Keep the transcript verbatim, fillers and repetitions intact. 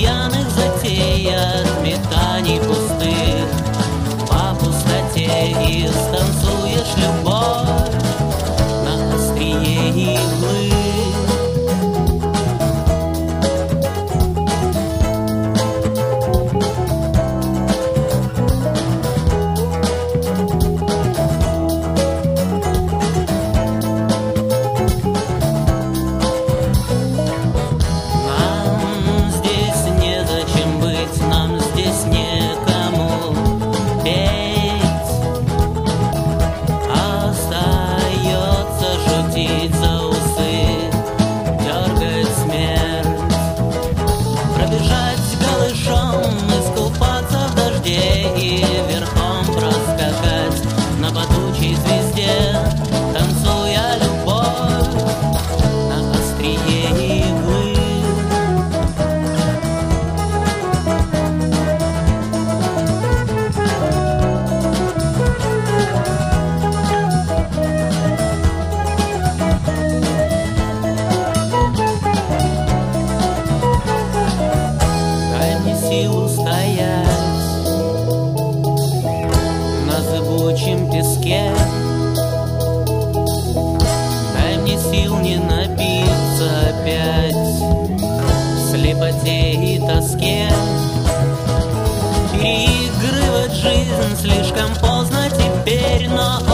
пьяных затеях, метаний пустых по пустоте, и станцуешь любовь на острие иглы. За усы дергает смерть, пробежать голышом, искупаться в дожде и верхом проскакать на падучей звезде, танцуя любовь на острие иглы. Силу стоять на зыбучем песке, дай мне сил не напиться опять в слепоте и тоске. Переигрывать жизнь слишком поздно теперь, но